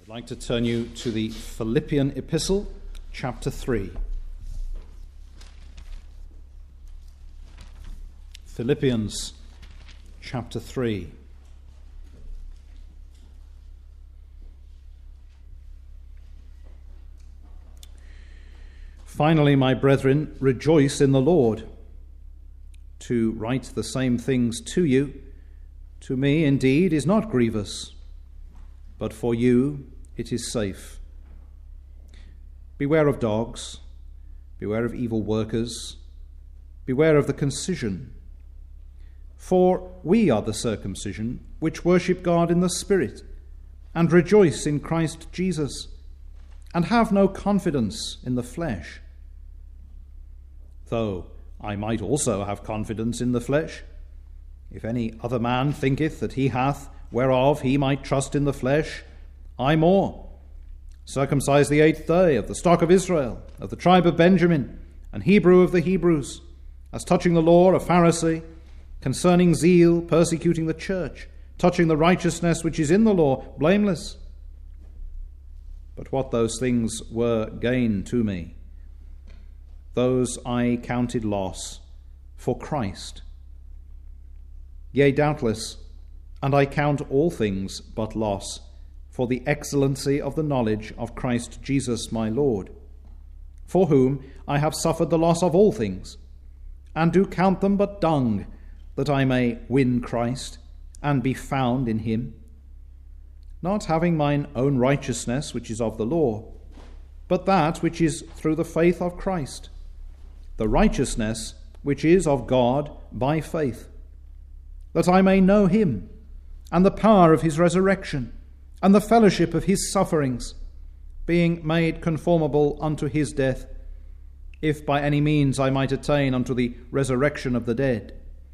I'd like to turn you to the Philippian Epistle, chapter 3. Philippians, chapter 3. Finally, my brethren, rejoice in the Lord. To write the same things to you, to me indeed is not grievous, but for you it is safe. Beware of dogs, beware of evil workers, beware of the concision. For we are the circumcision which worship God in the Spirit, and rejoice in Christ Jesus, and have no confidence in the flesh. Though I might also have confidence in the flesh. If any other man thinketh that he hath whereof he might trust in the flesh, I more, circumcised the 8th day, of the stock of Israel, of the tribe of Benjamin, and Hebrew of the Hebrews, as touching the law a Pharisee, concerning zeal persecuting the church, touching the righteousness which is in the law, blameless. But what those things were gain to me, those I counted loss for Christ. Yea, doubtless, and I count all things but loss, for the excellency of the knowledge of Christ Jesus my Lord, for whom I have suffered the loss of all things, and do count them but dung, that I may win Christ, and be found in him, not having mine own righteousness which is of the law, but that which is through the faith of Christ, the righteousness which is of God by faith, that I may know him, and the power of his resurrection, and the fellowship of his sufferings, being made conformable unto his death, if by any means I might attain unto the resurrection of the dead.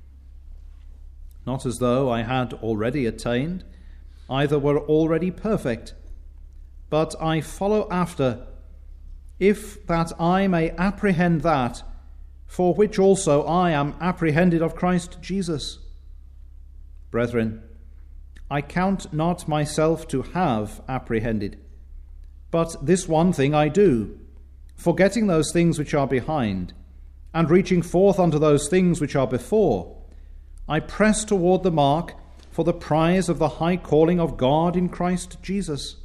Not as though I had already attained, either were already perfect, but I follow after, if that I may apprehend that, for which also I am apprehended of Christ Jesus. Brethren, I count not myself to have apprehended, but this one thing I do, forgetting those things which are behind, and reaching forth unto those things which are before, I press toward the mark for the prize of the high calling of God in Christ Jesus.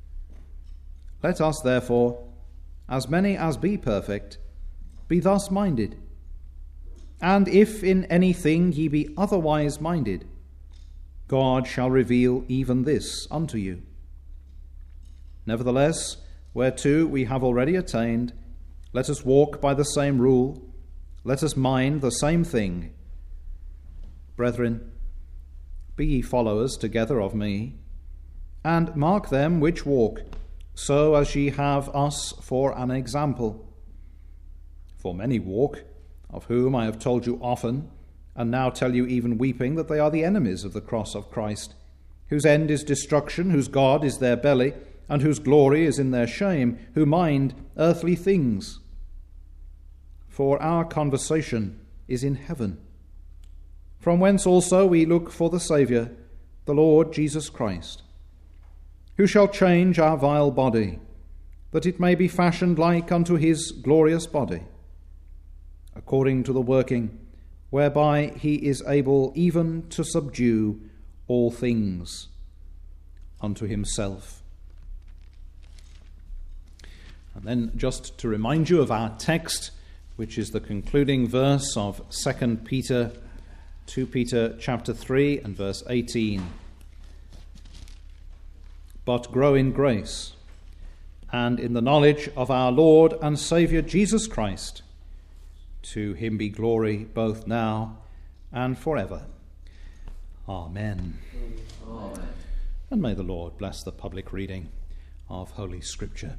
Let us therefore, as many as be perfect, be thus minded. And if in anything ye be otherwise minded, God shall reveal even this unto you. Nevertheless, whereto we have already attained, let us walk by the same rule, let us mind the same thing. Brethren, be ye followers together of me, and mark them which walk, so as ye have us for an example. For many walk, of whom I have told you often, and now tell you even weeping, that they are the enemies of the cross of Christ, whose end is destruction, whose God is their belly, and whose glory is in their shame, who mind earthly things. For our conversation is in heaven, from whence also we look for the Saviour, the Lord Jesus Christ, who shall change our vile body, that it may be fashioned like unto his glorious body, according to the working whereby he is able even to subdue all things unto himself. And then just to remind you of our text, which is the concluding verse of 2 Peter chapter 3 and verse 18. But grow in grace and in the knowledge of our Lord and Saviour Jesus Christ. To him be glory both now and forever. Amen. Amen. And may the Lord bless the public reading of Holy Scripture.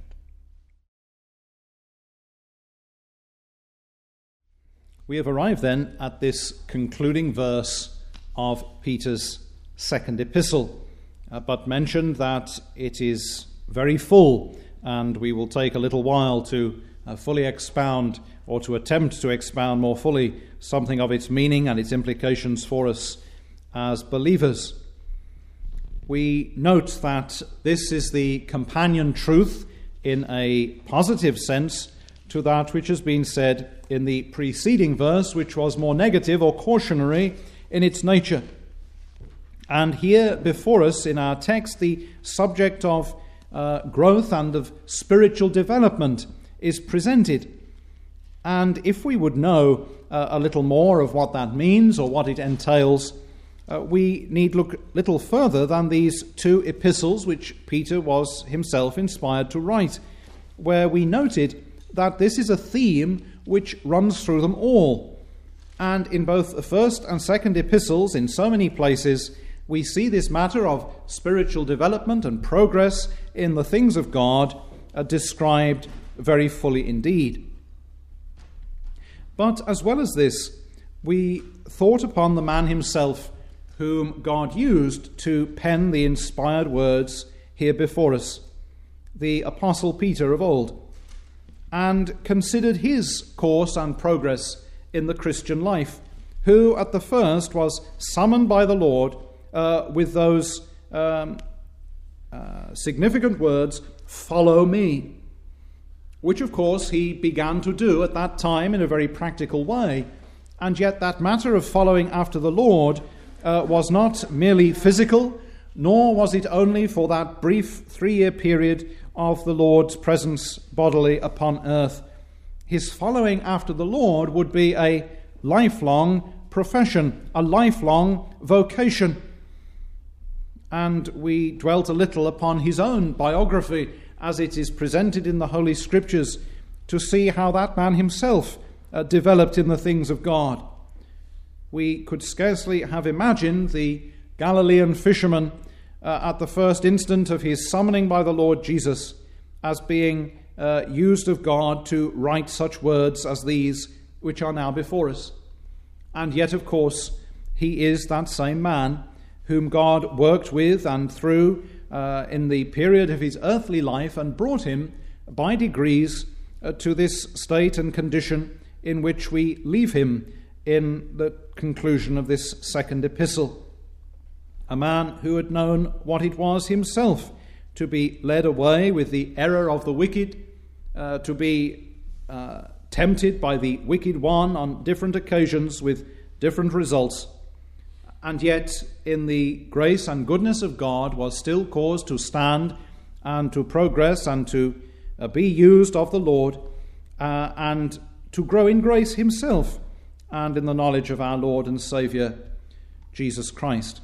We have arrived then at this concluding verse of Peter's second epistle, but mentioned that it is very full, and we will take a little while to fully expound, or to attempt to expound more fully, something of its meaning and its implications for us as believers. we note that this is the companion truth in a positive sense to that which has been said in the preceding verse, which was more negative or cautionary in its nature. And here before us in our text, the subject of growth and of spiritual development is presented. And if we would know a little more of what that means or what it entails, we need look little further than these two epistles which Peter was himself inspired to write, where we noted that this is a theme which runs through them all. And in both the first and second epistles, in so many places, we see this matter of spiritual development and progress in the things of God described very fully indeed. But as well as this, we thought upon the man himself whom God used to pen the inspired words here before us, the Apostle Peter of old, and considered his course and progress in the Christian life, who at the first was summoned by the Lord with those significant words, "Follow me," which of course he began to do at that time in a very practical way. And yet that matter of following after the Lord was not merely physical, nor was it only for that brief 3-year period of the Lord's presence bodily upon earth. His following after the Lord would be a lifelong profession, a lifelong vocation. And we dwelt a little upon his own biography as it is presented in the Holy Scriptures to see how that man himself developed in the things of God. We could scarcely have imagined the Galilean fisherman at the first instant of his summoning by the Lord Jesus as being used of God to write such words as these which are now before us. And yet, of course, he is that same man whom God worked with and through in the period of his earthly life and brought him by degrees to this state and condition in which we leave him in the conclusion of this second epistle. A man who had known what it was himself to be led away with the error of the wicked, to be tempted by the wicked one on different occasions with different results, and yet in the grace and goodness of God was still caused to stand and to progress and to be used of the Lord and to grow in grace himself and in the knowledge of our Lord and Saviour, Jesus Christ.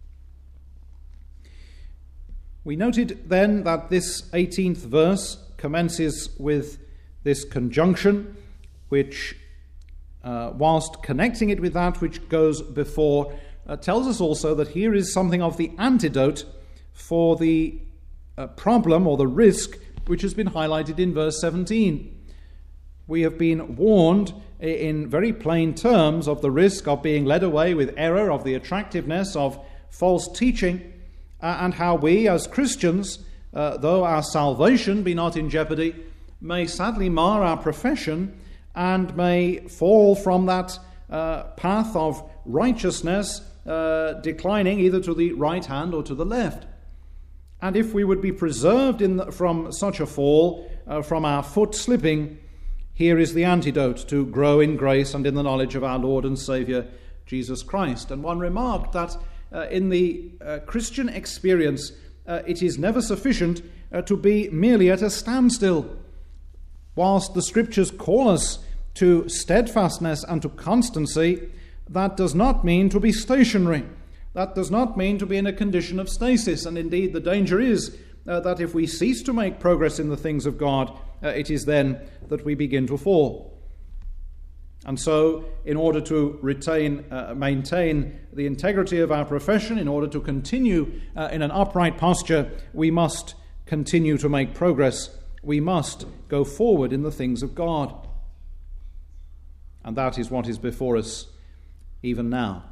We noted then that this 18th verse commences with this conjunction, which, whilst connecting it with that which goes before, tells us also that here is something of the antidote for the problem or the risk which has been highlighted in verse 17. We have been warned in very plain terms of the risk of being led away with error, of the attractiveness of false teaching, and how we as Christians, though our salvation be not in jeopardy, may sadly mar our profession and may fall from that path of righteousness, declining either to the right hand or to the left. And if we would be preserved from such a fall, from our foot slipping, here is the antidote to grow in grace and in the knowledge of our Lord and Saviour, Jesus Christ. And one remarked that in the Christian experience, it is never sufficient to be merely at a standstill. Whilst the Scriptures call us to steadfastness and to constancy, that does not mean to be stationary. That does not mean to be in a condition of stasis. And indeed, the danger is that if we cease to make progress in the things of God, it is then that we begin to fall. And so, in order to maintain the integrity of our profession, in order to continue in an upright posture, we must continue to make progress. We must go forward in the things of God. And that is what is before us even now.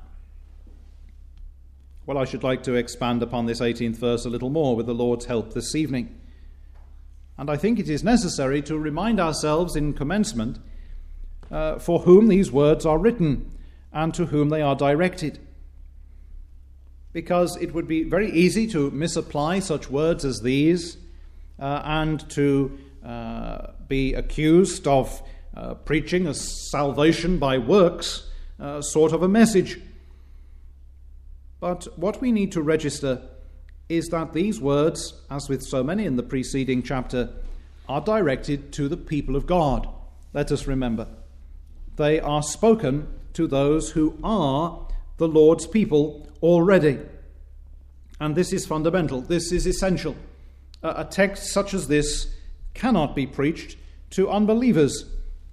Well, I should like to expand upon this 18th verse a little more with the Lord's help this evening. And I think it is necessary to remind ourselves in commencement for whom these words are written and to whom they are directed. because it would be very easy to misapply such words as these and to be accused of preaching a salvation by works sort of a message. But what we need to register is that these words, as with so many in the preceding chapter, are directed to the people of God. Let us remember, they are spoken to those who are the Lord's people already. And this is fundamental. This is essential. A text such as this cannot be preached to unbelievers.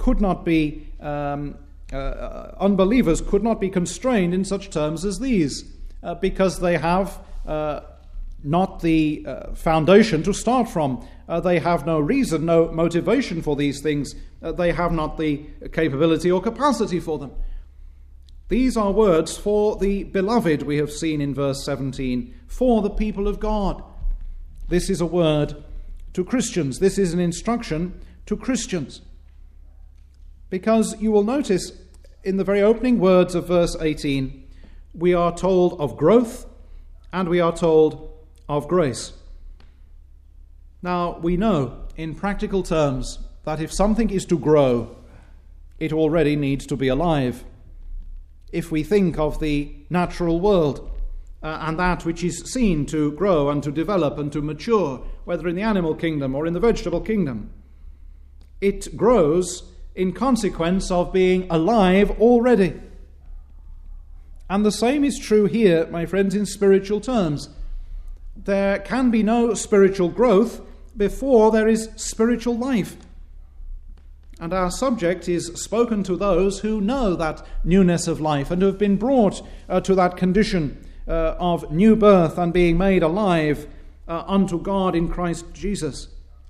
Unbelievers could not be constrained in such terms as these, because they have not the foundation to start from. They have no reason, no motivation for these things. They have not the capability or capacity for them. These are words for the beloved, we have seen in verse 17, for the people of God. This is a word to Christians. This is an instruction to Christians. Because you will notice in the very opening words of verse 18, we are told of growth and we are told of grace. Now, we know in practical terms that if something is to grow, it already needs to be alive. If we think of the natural world and that which is seen to grow and to develop and to mature, whether in the animal kingdom or in the vegetable kingdom, it grows in consequence of being alive already. And the same is true here, my friends, in spiritual terms. There can be no spiritual growth before there is spiritual life. And our subject is spoken to those who know that newness of life and who have been brought to that condition of new birth and being made alive unto God in Christ Jesus.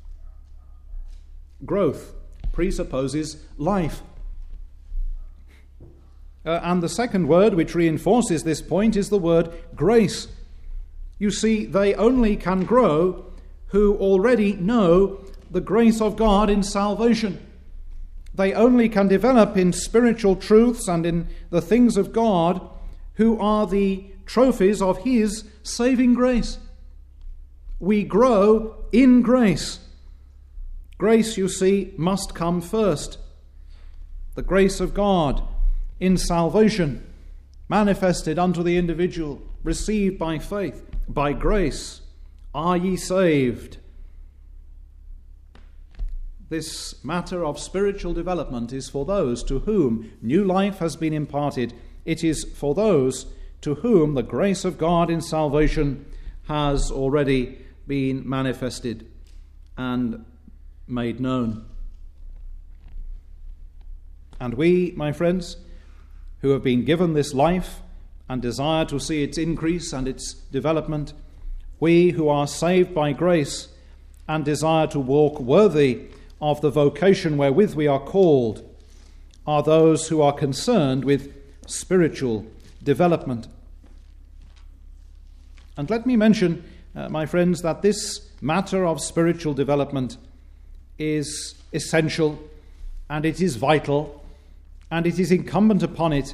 Growth presupposes life. And the second word which reinforces this point is the word grace. You see, they only can grow who already know the grace of God in salvation. They only can develop in spiritual truths and in the things of God who are the trophies of His saving grace. We grow in grace. Grace, you see, must come first. The grace of God in salvation, manifested unto the individual, received by faith. By grace are ye saved. This matter of spiritual development is for those to whom new life has been imparted. It is for those to whom the grace of God in salvation has already been manifested and made known. And we, my friends, who have been given this life and desire to see its increase and its development, we who are saved by grace and desire to walk worthy of the vocation wherewith we are called, are those who are concerned with spiritual development. And let me mention, my friends, that this matter of spiritual development is essential and it is vital and it is incumbent upon us,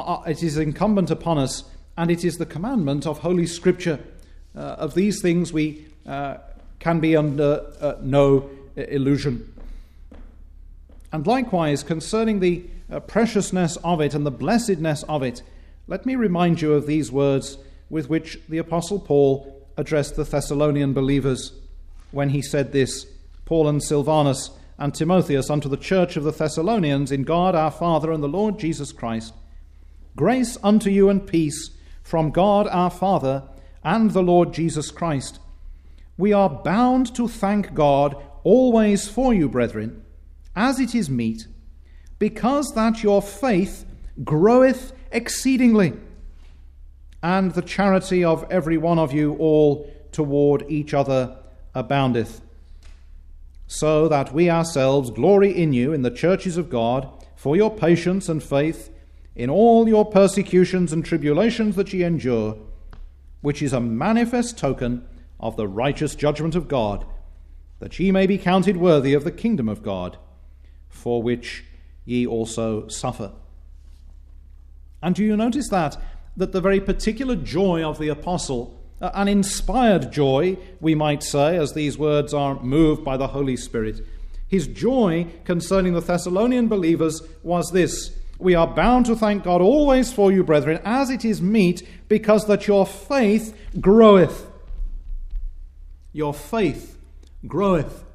and it is the commandment of Holy Scripture. Of these things we can be under no illusion. And likewise, concerning the preciousness of it and the blessedness of it, let me remind you of these words with which the Apostle Paul addressed the Thessalonian believers when he said this, Paul and Silvanus and Timotheus unto the church of the Thessalonians in God our Father and the Lord Jesus Christ. Grace unto you and peace from God our Father and the Lord Jesus Christ. We are bound to thank God always for you, brethren, as it is meet, because that your faith groweth exceedingly, and the charity of every one of you all toward each other aboundeth, so that we ourselves glory in you in the churches of God for your patience and faith in all your persecutions and tribulations that ye endure, which is a manifest token of the righteous judgment of God, that ye may be counted worthy of the kingdom of God, for which ye also suffer. And do you notice that that the very particular joy of the apostle, an inspired joy, we might say, as these words are moved by the Holy Spirit, his joy concerning the Thessalonian believers was this: we are bound to thank God always for you, brethren, as it is meet, because that your faith groweth. Your faith groweth.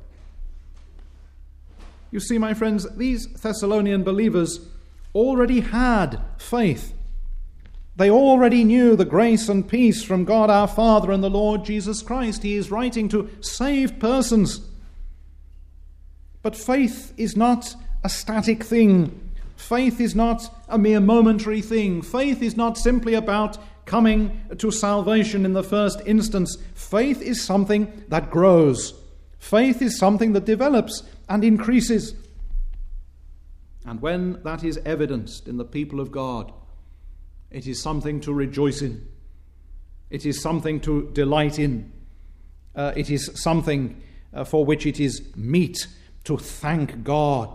You see, my friends, these Thessalonian believers already had faith. They already knew the grace and peace from God our Father and the Lord Jesus Christ. He is writing to saved persons. But faith is not a static thing. Faith is not a mere momentary thing. Faith is not simply about coming to salvation in the first instance. Faith is something that grows. Faith is something that develops and increases. And when that is evidenced in the people of God, it is something to rejoice in. It is something to delight in. It is something for which it is meet to thank God.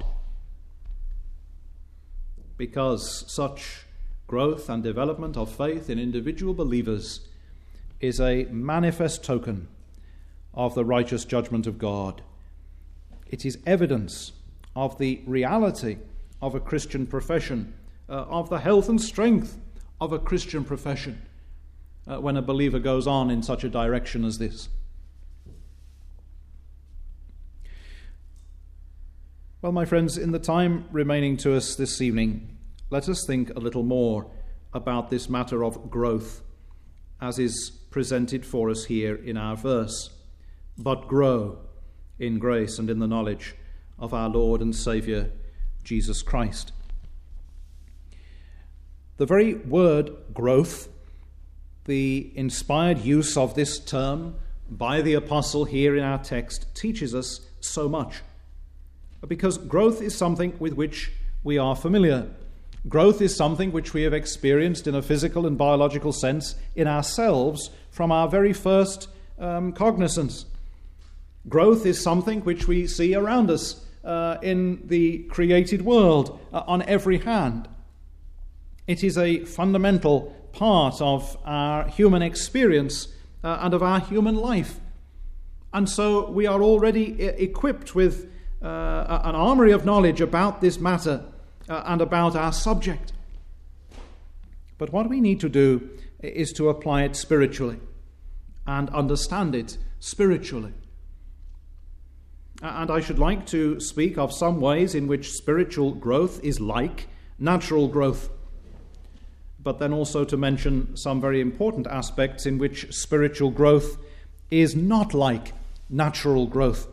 Because such growth and development of faith in individual believers is a manifest token of the righteous judgment of God. It is evidence of the reality of a Christian profession, of the health and strength of a Christian profession, when a believer goes on in such a direction as this. Well, my friends, in the time remaining to us this evening, let us think a little more about this matter of growth as is presented for us here in our verse. But grow in grace and in the knowledge of our Lord and Saviour, Jesus Christ. The very word growth, the inspired use of this term by the apostle here in our text, teaches us so much. Because growth is something with which we are familiar. Growth is something which we have experienced in a physical and biological sense in ourselves from our very first cognizance. Growth is something which we see around us in the created world on every hand. It is a fundamental part of our human experience and of our human life. And so we are already equipped with an armory of knowledge about this matter and about our subject. But what we need to do is to apply it spiritually and understand it spiritually. And I should like to speak of some ways in which spiritual growth is like natural growth, but then also to mention some very important aspects in which spiritual growth is not like natural growth.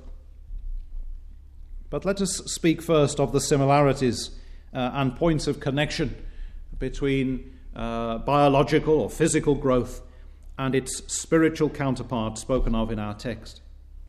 But let us speak first of the similarities and points of connection between biological or physical growth and its spiritual counterpart spoken of in our text.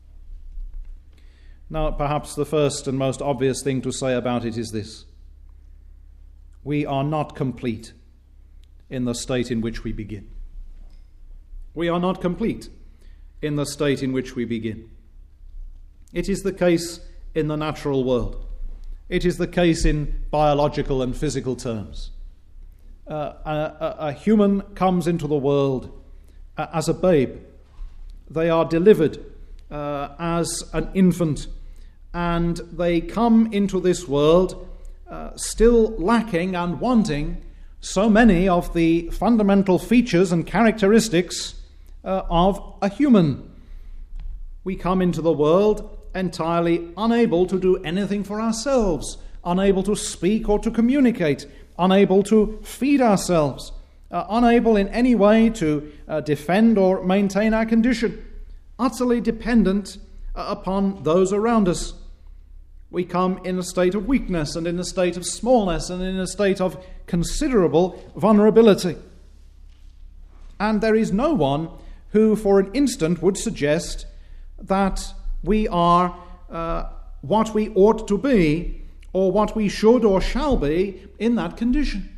Now, perhaps the first and most obvious thing to say about it is this: we are not complete in the state in which we begin. We are not complete in the state in which we begin. It is the case in the natural world. It is the case in biological and physical terms. A human comes into the world as a babe. They are delivered as an infant, and they come into this world still lacking and wanting so many of the fundamental features and characteristics of a human. We come into the world entirely unable to do anything for ourselves, unable to speak or to communicate, unable to feed ourselves, unable in any way to defend or maintain our condition, utterly dependent upon those around us. We come in a state of weakness and in a state of smallness and in a state of considerable vulnerability. And there is no one who for an instant would suggest that we are what we ought to be or what we should or shall be in that condition.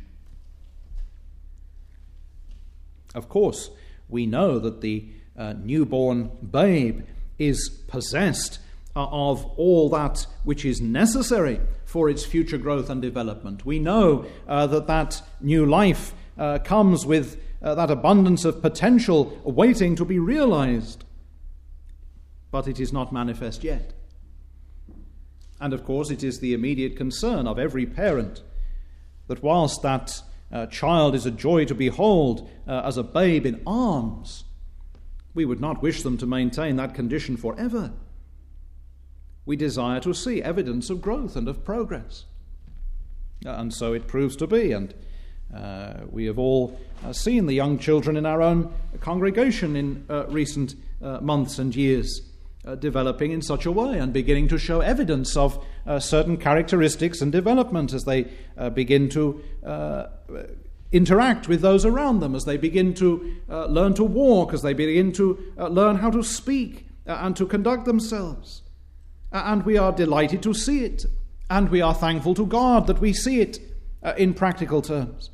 Of course, we know that the newborn babe is possessed of all that which is necessary for its future growth and development. We know that new life comes with that abundance of potential waiting to be realized. But it is not manifest yet. And of course, it is the immediate concern of every parent that whilst that child is a joy to behold as a babe in arms, we would not wish them to maintain that condition forever. We desire to see evidence of growth and of progress. And so it proves to be. And we have all seen the young children in our own congregation in recent months and years developing in such a way and beginning to show evidence of certain characteristics and development as they begin to interact with those around them, as they begin to learn to walk, as they begin to learn how to speak and to conduct themselves. And we are delighted to see it, and we are thankful to God that we see it in practical terms.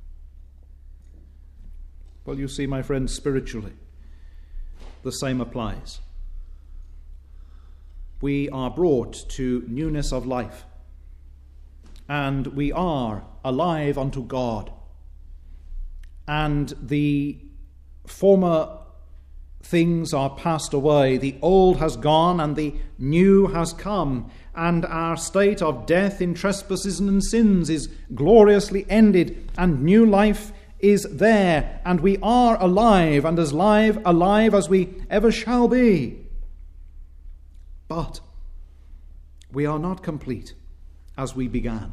Well, you see, my friends, spiritually, the same applies. We are brought to newness of life, and we are alive unto God. And the former things are passed away, the old has gone, and the new has come, and our state of death in trespasses and sins is gloriously ended, and new life is there, and we are alive, and as alive as we ever shall be. But we are not complete as we began.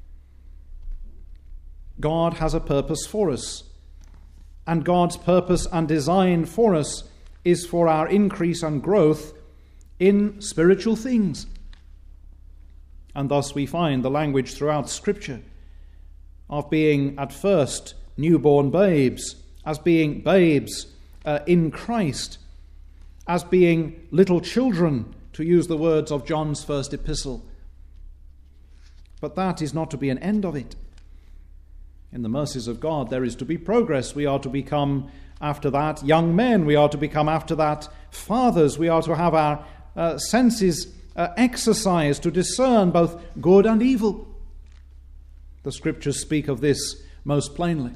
God has a purpose for us, and God's purpose and design for us is for our increase and growth in spiritual things. And thus we find the language throughout Scripture of being at first newborn babes, as being babes in Christ, as being little children, to use the words of John's first epistle. But that is not to be an end of it. In the mercies of God, there is to be progress. We are to become, after that, young men. We are to become, after that, fathers. We are to have our senses exercised to discern both good and evil. The Scriptures speak of this most plainly.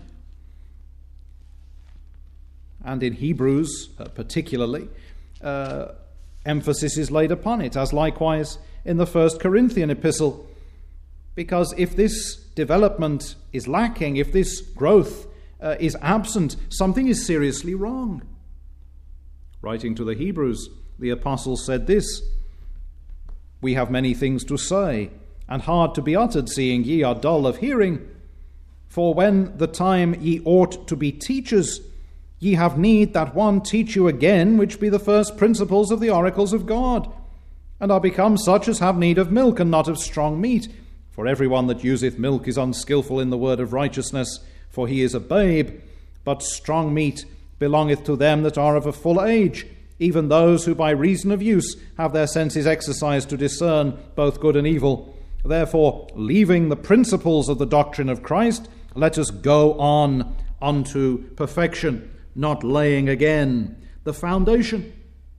And in Hebrews, particularly, emphasis is laid upon it, as likewise in the 1 Corinthian epistle. Because if this development is lacking, if this growth is absent, something is seriously wrong. Writing to the Hebrews, the apostle said this: "We have many things to say, and hard to be uttered, seeing ye are dull of hearing. For when the time ye ought to be teachers, ye have need that one teach you again, which be the first principles of the oracles of God, and are become such as have need of milk, and not of strong meat. For every one that useth milk is unskillful in the word of righteousness, for he is a babe. But strong meat belongeth to them that are of a full age, even those who by reason of use have their senses exercised to discern both good and evil. Therefore, leaving the principles of the doctrine of Christ, let us go on unto perfection, not laying again the foundation."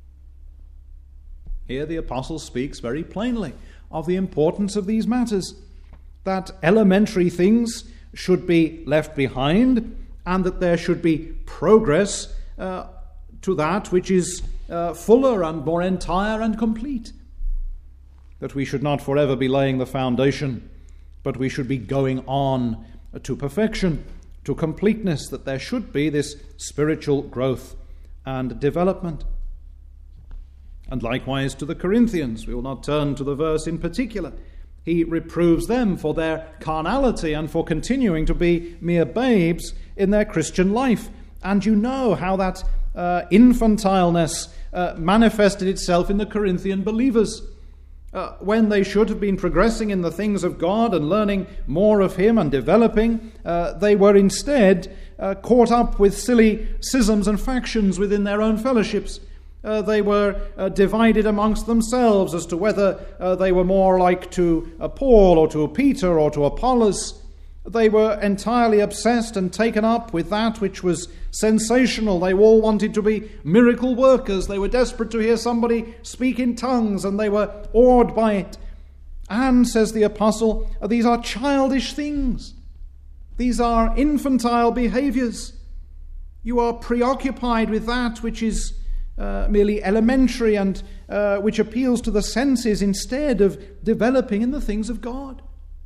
Here the apostle speaks very plainly of the importance of these matters, that elementary things should be left behind, and that there should be progress to that which is fuller and more entire and complete. That we should not forever be laying the foundation, but we should be going on to perfection, to completeness, that there should be this spiritual growth and development. And likewise to the Corinthians, we will not turn to the verse in particular. He reproves them for their carnality and for continuing to be mere babes in their Christian life. And you know how that infantileness manifested itself in the Corinthian believers. When they should have been progressing in the things of God and learning more of Him and developing, they were instead caught up with silly schisms and factions within their own fellowships. They were divided amongst themselves as to whether they were more like to Paul or to Peter or to Apollos. They were entirely obsessed and taken up with that which was sensational. They all wanted to be miracle workers. They were desperate to hear somebody speak in tongues, and they were awed by it. And, says the apostle, these are childish things. These are infantile behaviors. You are preoccupied with that which is merely elementary and which appeals to the senses instead of developing in the things of God.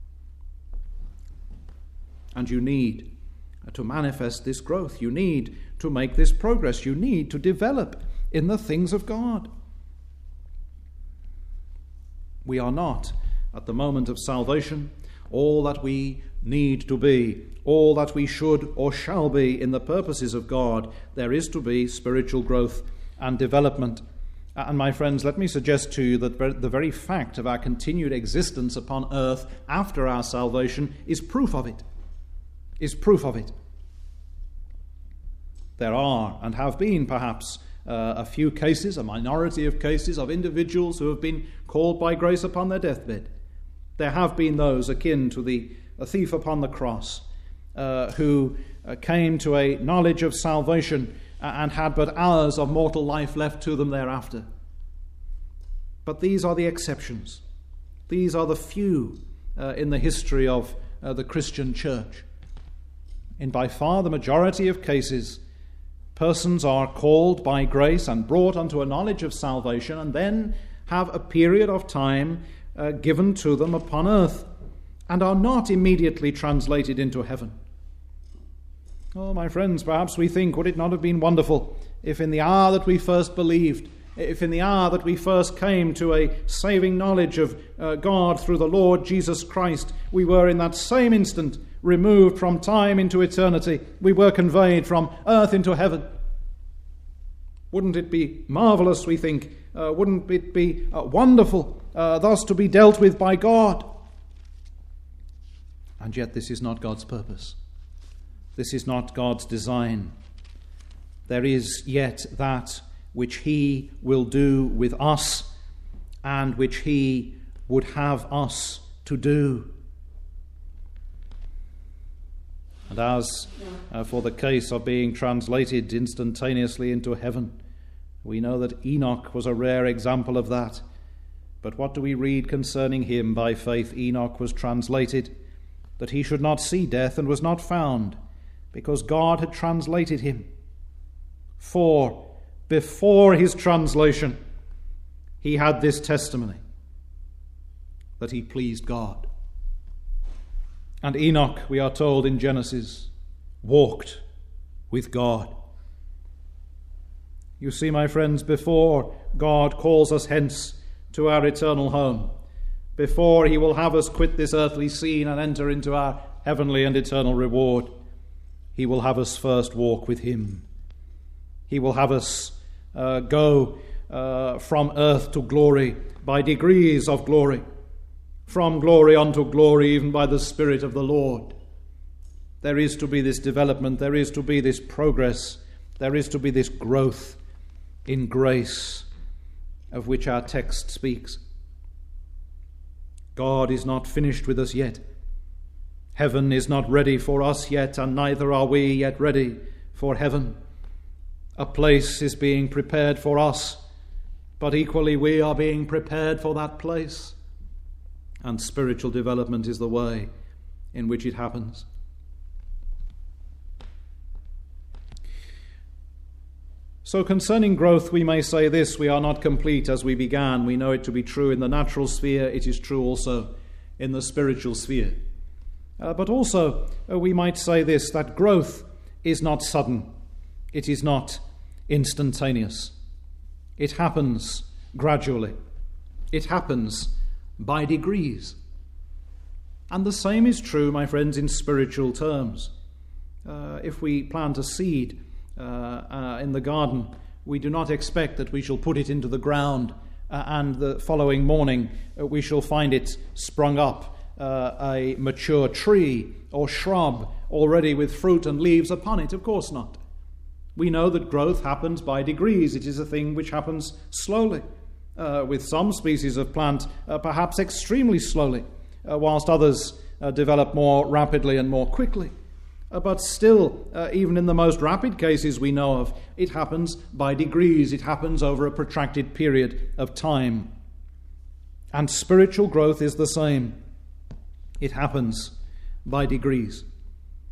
And you need to manifest this growth. You need to make this progress. You need to develop in the things of God. We are not, at the moment of salvation, all that we need to be, all that we should or shall be in the purposes of God. There is to be spiritual growth and development. And my friends, let me suggest to you that the very fact of our continued existence upon earth after our salvation is proof of it. There are and have been perhaps a few cases, a minority of cases of individuals who have been called by grace upon their deathbed. There have been those akin to the thief upon the cross who came to a knowledge of salvation and had but hours of mortal life left to them thereafter. But these are the exceptions. These are the few in the history of the Christian church. In by far the majority of cases, persons are called by grace and brought unto a knowledge of salvation and then have a period of time given to them upon earth and are not immediately translated into heaven. Oh, my friends, perhaps we think, would it not have been wonderful if in the hour that we first believed, if in the hour that we first came to a saving knowledge of God through the Lord Jesus Christ, we were in that same instant removed from time into eternity. We were conveyed from earth into heaven. Wouldn't it be marvelous, we think? Wouldn't it be wonderful thus to be dealt with by God? And yet this is not God's purpose. This is not God's design. There is yet that which He will do with us and which He would have us to do. And as for the case of being translated instantaneously into heaven, we know that Enoch was a rare example of that. But what do we read concerning him? By faith Enoch was translated, that he should not see death, and was not found, because God had translated him. For before his translation, he had this testimony, that he pleased God. And Enoch, we are told in Genesis, walked with God. You see, my friends, before God calls us hence to our eternal home, before He will have us quit this earthly scene and enter into our heavenly and eternal reward, He will have us first walk with Him. He will have us go from earth to glory by degrees of glory, from glory unto glory, even by the Spirit of the Lord. There is to be this development, there is to be this progress, there is to be this growth in grace of which our text speaks. God is not finished with us yet. Heaven is not ready for us yet, and neither are we yet ready for heaven. A place is being prepared for us, but equally we are being prepared for that place. And spiritual development is the way in which it happens. So concerning growth, we may say this: we are not complete as we began. We know it to be true in the natural sphere. It is true also in the spiritual sphere. But also we might say this, that growth is not sudden. It is not instantaneous. It happens gradually. It happens by degrees. And the same is true, my friends, in spiritual terms. If we plant a seed in the garden, we do not expect that we shall put it into the ground and the following morning we shall find it sprung up, a mature tree or shrub already with fruit and leaves upon it. Of course not. We know that growth happens by degrees. It is a thing which happens slowly. With some species of plant, perhaps extremely slowly, whilst others develop more rapidly and more quickly. But still, even in the most rapid cases we know of, it happens by degrees. It happens over a protracted period of time. And spiritual growth is the same. It happens by degrees.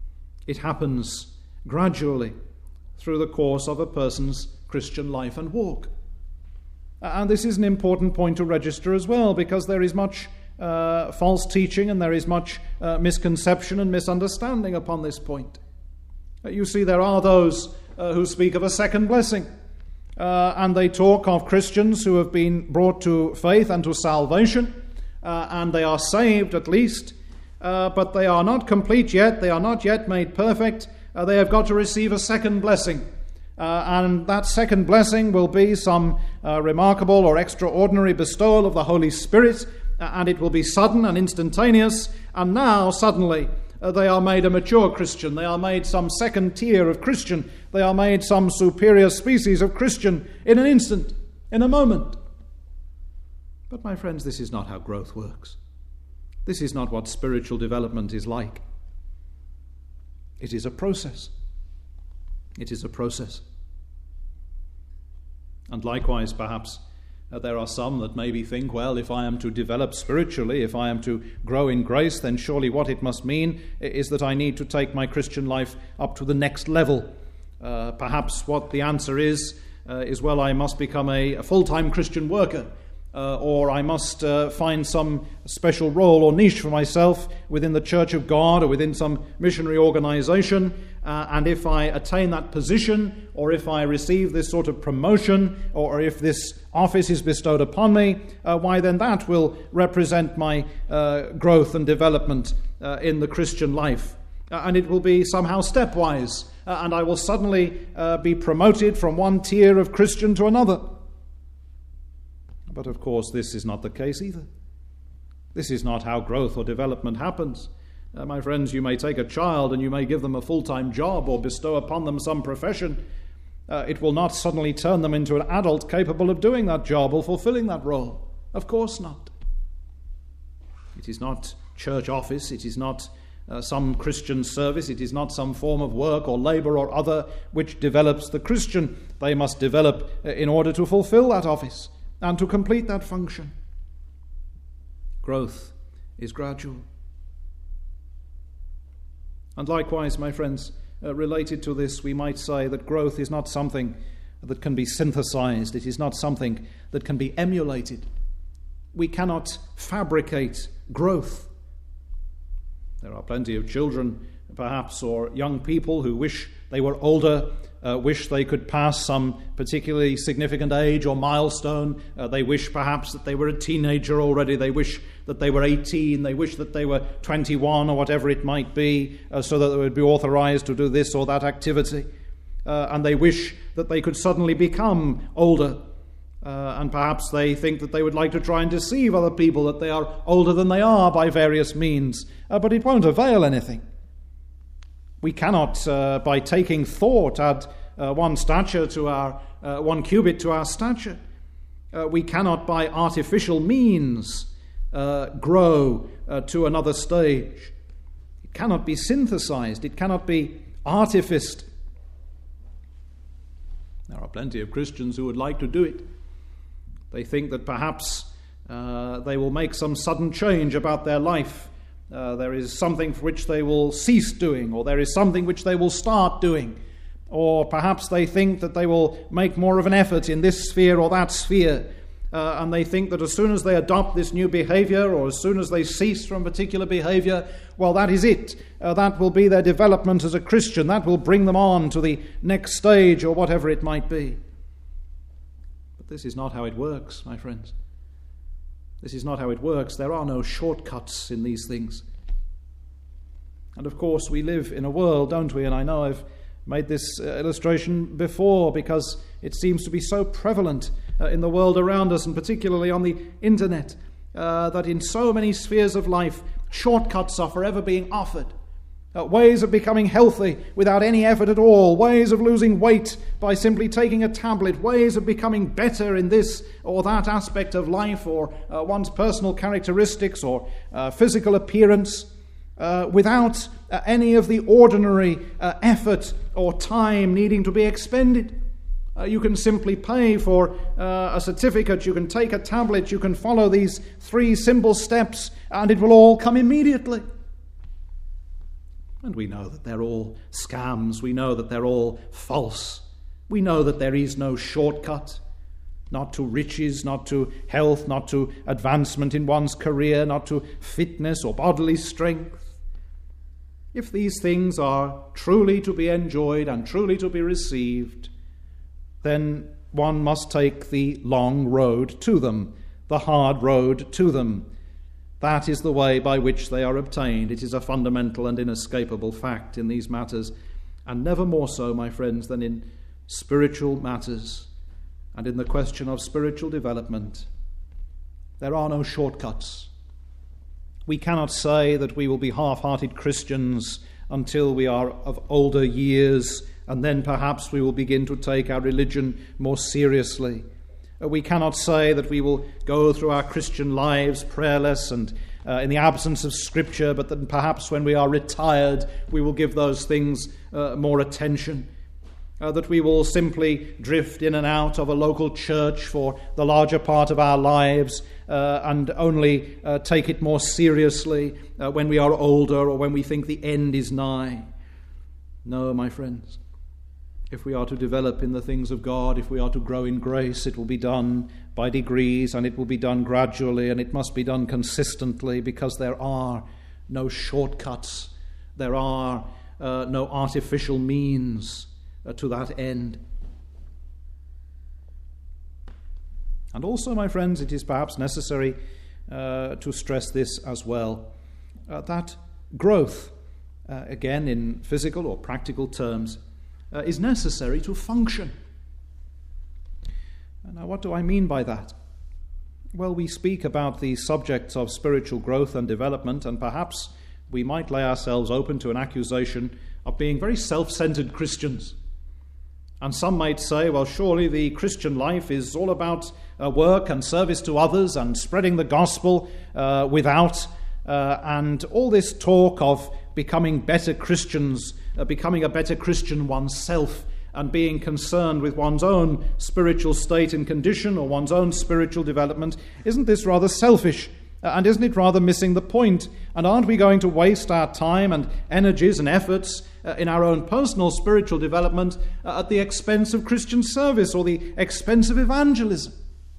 It happens gradually through the course of a person's Christian life and walk. And this is an important point to register as well, because there is much false teaching and there is much misconception and misunderstanding upon this point. You see, there are those who speak of a second blessing, and they talk of Christians who have been brought to faith and to salvation, and they are saved at least, but they are not complete yet, they are not yet made perfect, they have got to receive a second blessing. And that second blessing will be some remarkable or extraordinary bestowal of the Holy Spirit, and it will be sudden and instantaneous, and now suddenly they are made a mature Christian, they are made some second tier of Christian, they are made some superior species of Christian in an instant, in a moment. But my friends, this is not how growth works. This is not what spiritual development is like. It is a process. It is a process. And likewise, perhaps, there are some that maybe think, well, if I am to develop spiritually, if I am to grow in grace, then surely what it must mean is that I need to take my Christian life up to the next level. Perhaps what the answer is, well, I must become a full-time Christian worker, or I must find some special role or niche for myself within the Church of God or within some missionary organization, and if I attain that position, or if I receive this sort of promotion, or if this office is bestowed upon me, why then that will represent my growth and development in the Christian life. And it will be somehow stepwise, and I will suddenly be promoted from one tier of Christian to another. But of course, this is not the case either. This is not how growth or development happens. My friends, you may take a child and you may give them a full-time job or bestow upon them some profession. It will not suddenly turn them into an adult capable of doing that job or fulfilling that role. Of course not. It is not church office. It is not some Christian service. It is not some form of work or labor or other which develops the Christian. They must develop in order to fulfill that office and to complete that function. Growth is gradual. And likewise, my friends, related to this, we might say that growth is not something that can be synthesized. It is not something that can be emulated. We cannot fabricate growth. There are plenty of children, perhaps, or young people who wish they were older, wish they could pass some particularly significant age or milestone. They wish perhaps that they were a teenager already. They wish that they were 18. They wish that they were 21 or whatever it might be, so that they would be authorized to do this or that activity. And they wish that they could suddenly become older. And perhaps they think that they would like to try and deceive other people that they are older than they are by various means. But it won't avail anything. We cannot, by taking thought, add one stature to our 1 cubit to our stature. We cannot, by artificial means, grow to another stage. It cannot be synthesized. It cannot be artificed. There are plenty of Christians who would like to do it. They think that perhaps they will make some sudden change about their life. There is something for which they will cease doing, or there is something which they will start doing. Or perhaps they think that they will make more of an effort in this sphere or that sphere. And they think that as soon as they adopt this new behavior, or as soon as they cease from particular behavior, well, that is it. That will be their development as a Christian. That will bring them on to the next stage, or whatever it might be. But this is not how it works, my friends. This is not how it works. There are no shortcuts in these things. And of course, we live in a world, don't we? And I know I've made this illustration before because it seems to be so prevalent in the world around us, and particularly on the internet, that in so many spheres of life, shortcuts are forever being offered. Ways of becoming healthy without any effort at all, ways of losing weight by simply taking a tablet, ways of becoming better in this or that aspect of life, or one's personal characteristics or physical appearance, without any of the ordinary effort or time needing to be expended. You can simply pay for a certificate, you can take a tablet, you can follow these 3 simple steps, and it will all come immediately. And we know that they're all scams. We know that they're all false. We know that there is no shortcut, not to riches, not to health, not to advancement in one's career, not to fitness or bodily strength. If these things are truly to be enjoyed and truly to be received, then one must take the long road to them, the hard road to them. That is the way by which they are obtained. It is a fundamental and inescapable fact in these matters, and never more so, my friends, than in spiritual matters and in the question of spiritual development. There are no shortcuts. We cannot say that we will be half-hearted Christians until we are of older years, and then perhaps we will begin to take our religion more seriously. We cannot say that we will go through our Christian lives prayerless and in the absence of Scripture, but then perhaps when we are retired we will give those things more attention. That we will simply drift in and out of a local church for the larger part of our lives and only take it more seriously when we are older or when we think the end is nigh. No, my friends. If we are to develop in the things of God, if we are to grow in grace, it will be done by degrees, and it will be done gradually, and it must be done consistently, because there are no shortcuts. There are no artificial means to that end. And also, my friends, it is perhaps necessary to stress this as well, that growth, again in physical or practical terms, is necessary to function. Now, what do I mean by that? Well, we speak about the subjects of spiritual growth and development, and perhaps we might lay ourselves open to an accusation of being very self-centered Christians. And some might say, well, surely the Christian life is all about work and service to others and spreading the gospel without, and all this talk of becoming better Christians, becoming a better Christian oneself, and being concerned with one's own spiritual state and condition or one's own spiritual development. Isn't this rather selfish? And isn't it rather missing the point? And aren't we going to waste our time and energies and efforts in our own personal spiritual development at the expense of Christian service or the expense of evangelism?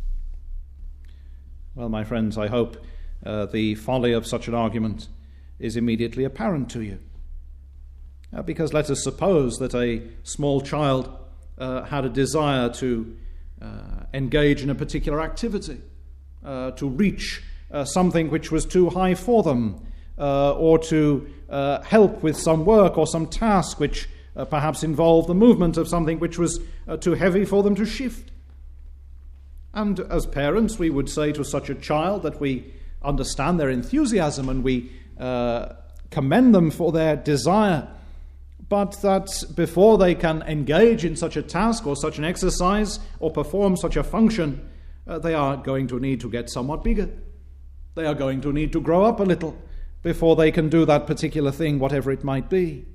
Well, my friends, I hope the folly of such an argument is immediately apparent to you. Because let us suppose that a small child had a desire to engage in a particular activity, to reach something which was too high for them, or to help with some work or some task which perhaps involved the movement of something which was too heavy for them to shift. And as parents, we would say to such a child that we understand their enthusiasm and we commend them for their desire, but that before they can engage in such a task or such an exercise or perform such a function, they are going to need to get somewhat bigger. They are going to need to grow up a little before they can do that particular thing, whatever it might be.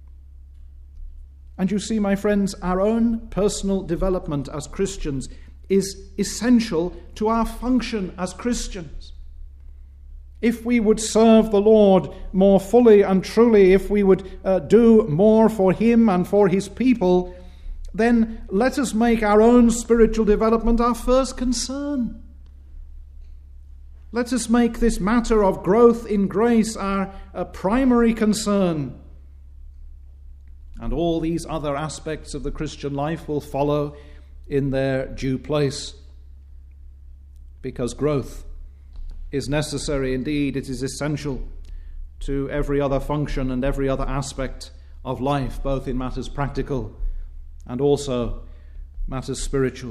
And you see, my friends, our own personal development as Christians is essential to our function as Christians. If we would serve the Lord more fully and truly, if we would do more for Him and for His people, then let us make our own spiritual development our first concern. Let us make this matter of growth in grace our primary concern. And all these other aspects of the Christian life will follow in their due place. Because growth is necessary indeed, it is essential to every other function and every other aspect of life, both in matters practical and also matters spiritual.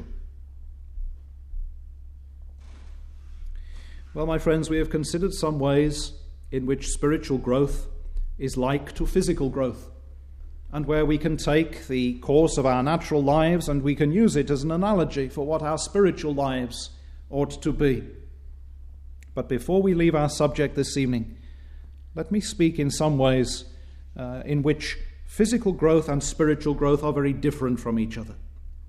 Well, my friends, we have considered some ways in which spiritual growth is like to physical growth, and where we can take the course of our natural lives and we can use it as an analogy for what our spiritual lives ought to be. But before we leave our subject this evening, let me speak in some ways in which physical growth and spiritual growth are very different from each other.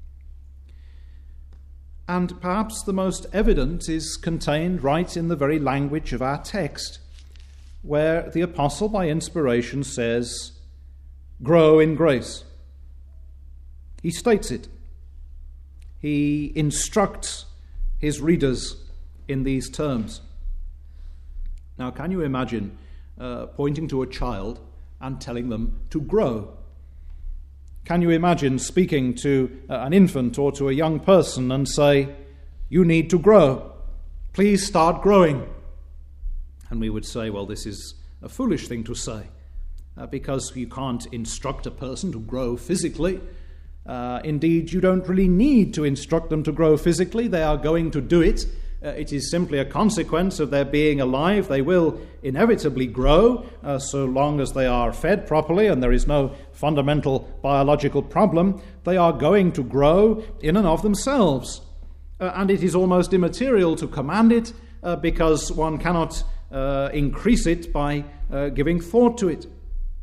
And perhaps the most evident is contained right in the very language of our text, where the apostle by inspiration says, "Grow in grace." He states it. He instructs his readers in these terms. Now, can you imagine pointing to a child and telling them to grow? Can you imagine speaking to an infant or to a young person and say, "You need to grow. Please start growing"? And we would say, well, this is a foolish thing to say, because you can't instruct a person to grow physically. Indeed, you don't really need to instruct them to grow physically. They are going to do it. It is simply a consequence of their being alive. They will inevitably grow so long as they are fed properly and there is no fundamental biological problem. They are going to grow in and of themselves. And it is almost immaterial to command it because one cannot increase it by giving thought to it.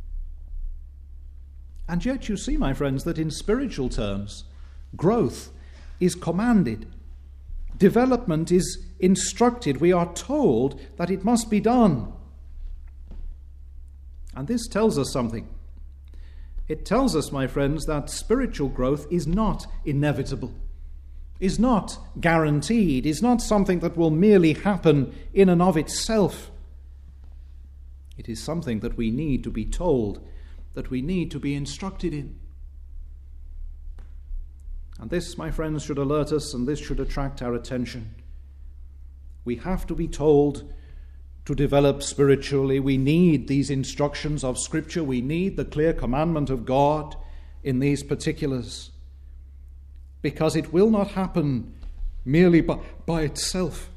And yet you see, my friends, that in spiritual terms, growth is commanded. Development is instructed. We are told that it must be done. And this tells us something. It tells us, my friends, that spiritual growth is not inevitable, is not guaranteed, is not something that will merely happen in and of itself. It is something that we need to be told, that we need to be instructed in. And this, my friends, should alert us, and this should attract our attention. We have to be told to develop spiritually. We need these instructions of Scripture. We need the clear commandment of God in these particulars, because it will not happen merely by itself.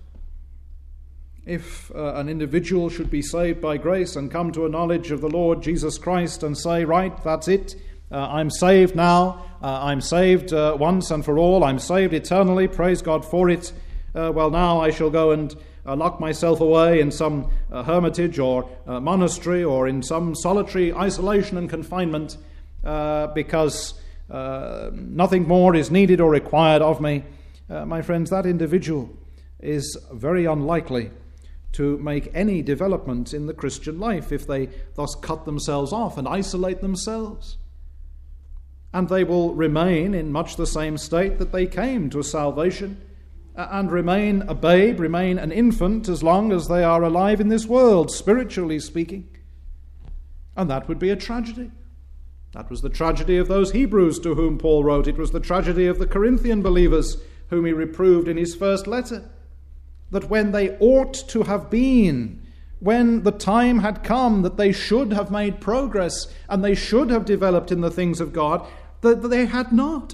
If an individual should be saved by grace and come to a knowledge of the Lord Jesus Christ and say, right, that's it, I'm saved now, I'm saved once and for all, I'm saved eternally, praise God for it, well, now I shall go and lock myself away in some hermitage or monastery or in some solitary isolation and confinement because nothing more is needed or required of me. My friends, that individual is very unlikely to make any development in the Christian life if they thus cut themselves off and isolate themselves. And they will remain in much the same state that they came to salvation, and remain a babe, remain an infant as long as they are alive in this world, spiritually speaking. And that would be a tragedy. That was the tragedy of those Hebrews to whom Paul wrote. It was the tragedy of the Corinthian believers whom he reproved in his first letter. That when they ought to have been, when the time had come that they should have made progress and they should have developed in the things of God, that they had not.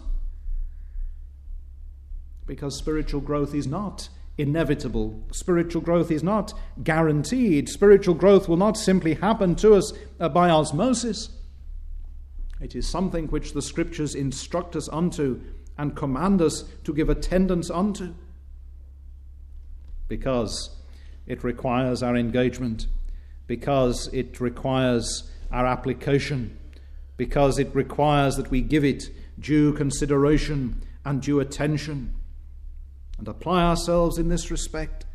Because spiritual growth is not inevitable. Spiritual growth is not guaranteed. Spiritual growth will not simply happen to us by osmosis. It is something which the Scriptures instruct us unto and command us to give attendance unto, because it requires our engagement, because it requires our application, because it requires that we give it due consideration and due attention and apply ourselves in this respect.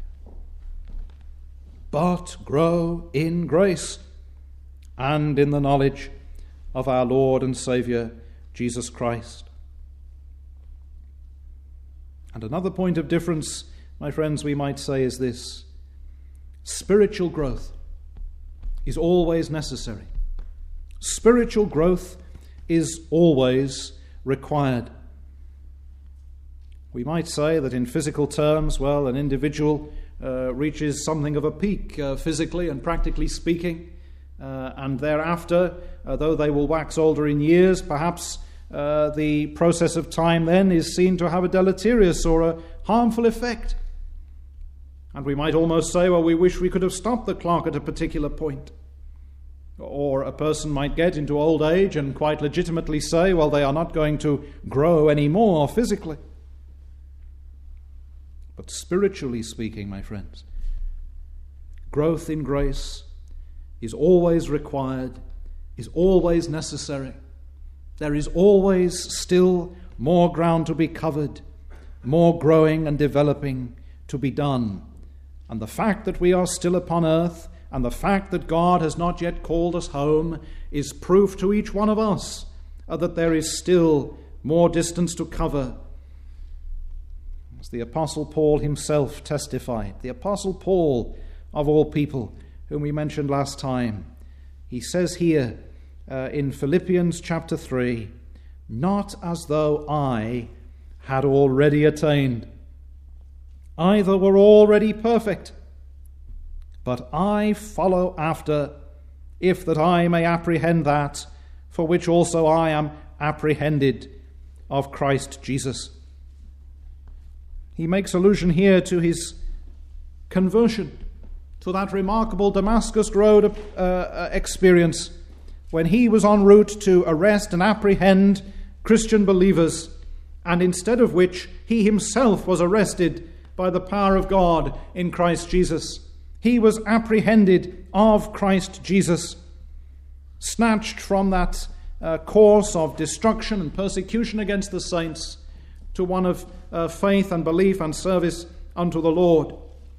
But grow in grace and in the knowledge of our Lord and Saviour, Jesus Christ. And another point of difference, my friends, we might say is this: spiritual growth is always necessary. Spiritual growth is always required. We might say that in physical terms, well, an individual reaches something of a peak physically and practically speaking, and thereafter, though they will wax older in years, perhaps the process of time then is seen to have a deleterious or a harmful effect. And we might almost say, well, we wish we could have stopped the clock at a particular point. Or a person might get into old age and quite legitimately say, well, they are not going to grow anymore physically. But spiritually speaking, my friends, growth in grace is always required, is always necessary. There is always still more ground to be covered, more growing and developing to be done. And the fact that we are still upon earth And the fact that God has not yet called us home is proof to each one of us that there is still more distance to cover. As the Apostle Paul himself testified, the Apostle Paul, of all people, whom we mentioned last time, he says here in Philippians chapter 3, "Not as though I had already attained, either were already perfect, but I follow after, if that I may apprehend that for which also I am apprehended of Christ Jesus." He makes allusion here to his conversion, to that remarkable Damascus Road experience when he was en route to arrest and apprehend Christian believers, and instead of which he himself was arrested by the power of God in Christ Jesus. He was apprehended of Christ Jesus, snatched from that course of destruction and persecution against the saints to one of faith and belief and service unto the Lord.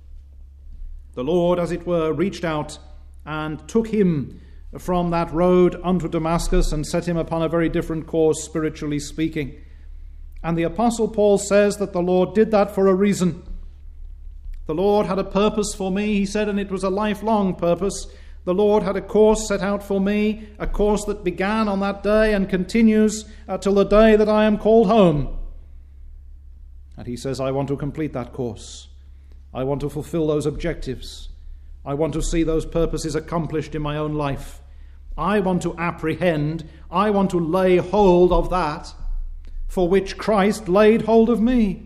The Lord, as it were, reached out and took him from that road unto Damascus and set him upon a very different course, spiritually speaking. And the Apostle Paul says that the Lord did that for a reason. The Lord had a purpose for me, he said, and it was a lifelong purpose. The Lord had a course set out for me, a course that began on that day and continues till the day that I am called home. And he says, I want to complete that course. I want to fulfill those objectives. I want to see those purposes accomplished in my own life. I want to apprehend, I want to lay hold of that for which Christ laid hold of me.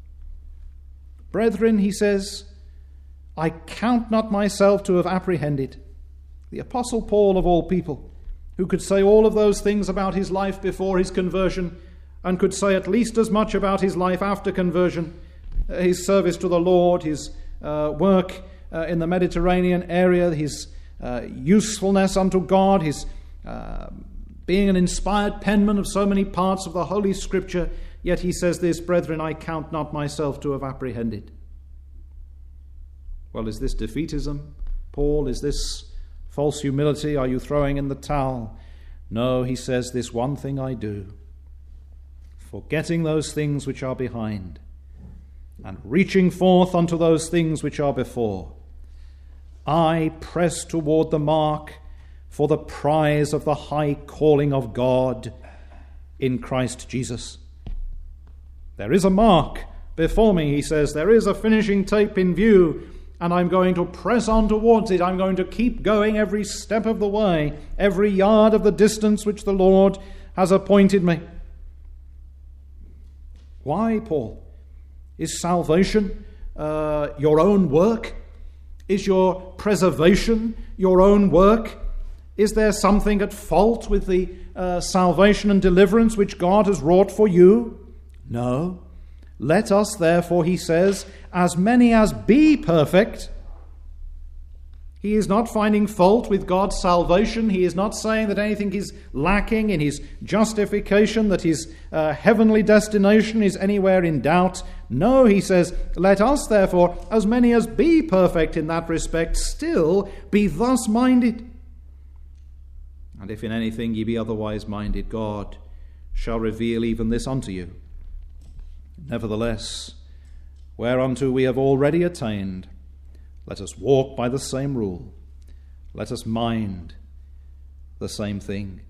Brethren, he says, I count not myself to have apprehended. The Apostle Paul, of all people, who could say all of those things about his life before his conversion and could say at least as much about his life after conversion, his service to the Lord, his work in the Mediterranean area, his usefulness unto God, his being an inspired penman of so many parts of the Holy Scripture, yet he says this, brethren, I count not myself to have apprehended. Well, is this defeatism, Paul? Is this false humility? Are you throwing in the towel? No, he says, this one thing I do, forgetting those things which are behind, and reaching forth unto those things which are before, I press toward the mark for the prize of the high calling of God in Christ Jesus. There is a mark before me, he says. There is a finishing tape in view, and I'm going to press on towards it. I'm going to keep going every step of the way, every yard of the distance which the Lord has appointed me. Why, Paul? Is salvation your own work? Is your preservation your own work? Is there something at fault with the salvation and deliverance which God has wrought for you? No. Let us therefore, he says, as many as be perfect. He is not finding fault with God's salvation. He is not saying that anything is lacking in his justification, that his heavenly destination is anywhere in doubt. No, he says, let us therefore, as many as be perfect in that respect, still be thus minded. And if in anything ye be otherwise minded, God shall reveal even this unto you. Nevertheless, whereunto we have already attained, let us walk by the same rule. Let us mind the same thing.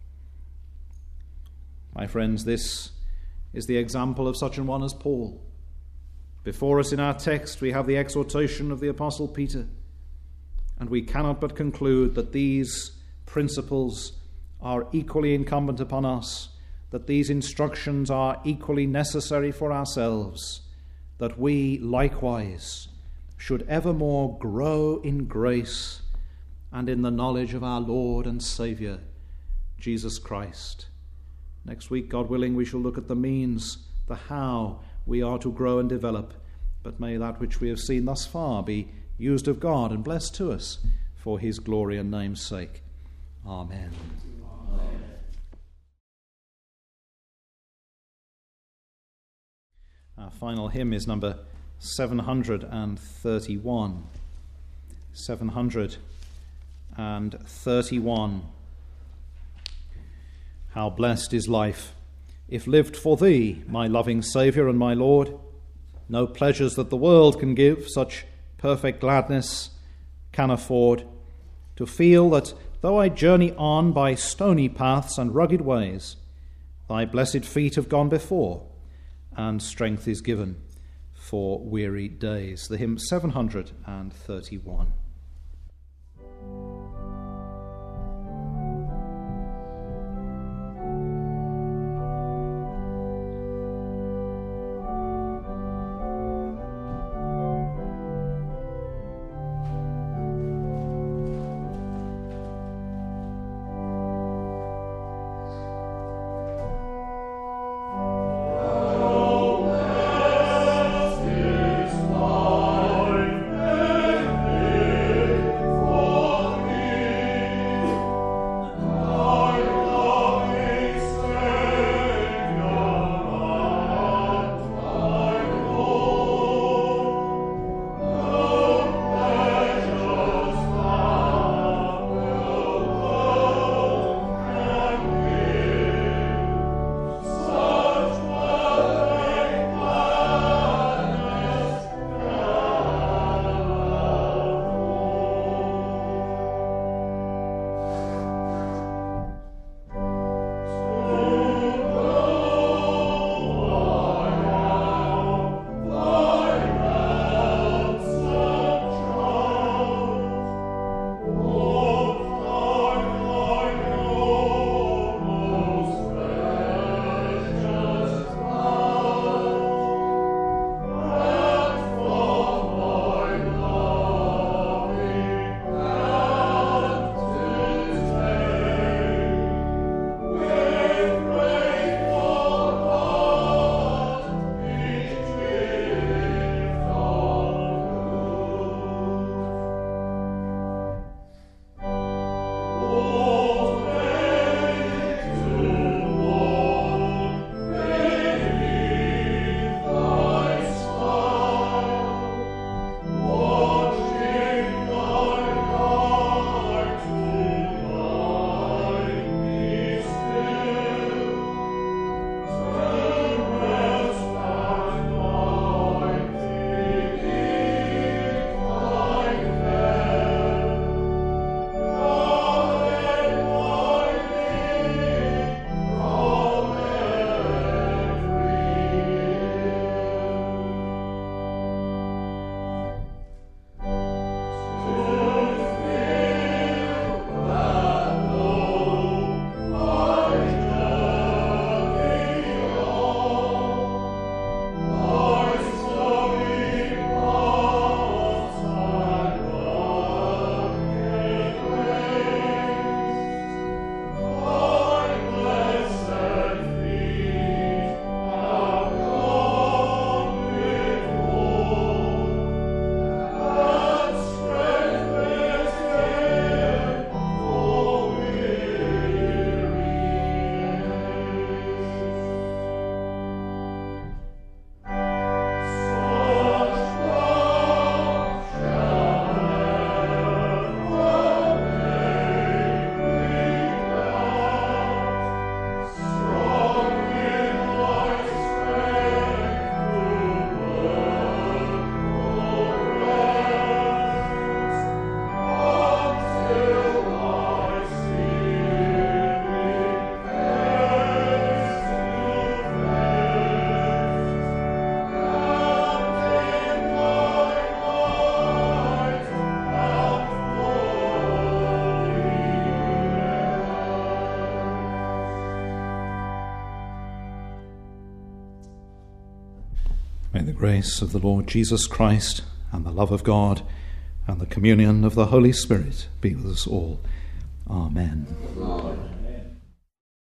My friends, this is the example of such an one as Paul. Before us in our text we have the exhortation of the Apostle Peter, and we cannot but conclude that these principles are equally incumbent upon us, that these instructions are equally necessary for ourselves, that we likewise should evermore grow in grace and in the knowledge of our Lord and Saviour, Jesus Christ. Next week, God willing, we shall look at the means, the how we are to grow and develop. But may that which we have seen thus far be used of God and blessed to us for his glory and name's sake. Amen. Amen. Our final hymn is number 731. 731. How blessed is life, if lived for thee, my loving Saviour and my Lord. No pleasures that the world can give, such perfect gladness can afford, to feel that though I journey on by stony paths and rugged ways, thy blessed feet have gone before, and strength is given for weary days. The hymn 731. May the grace of the Lord Jesus Christ and the love of God and the communion of the Holy Spirit be with us all. Amen. Amen.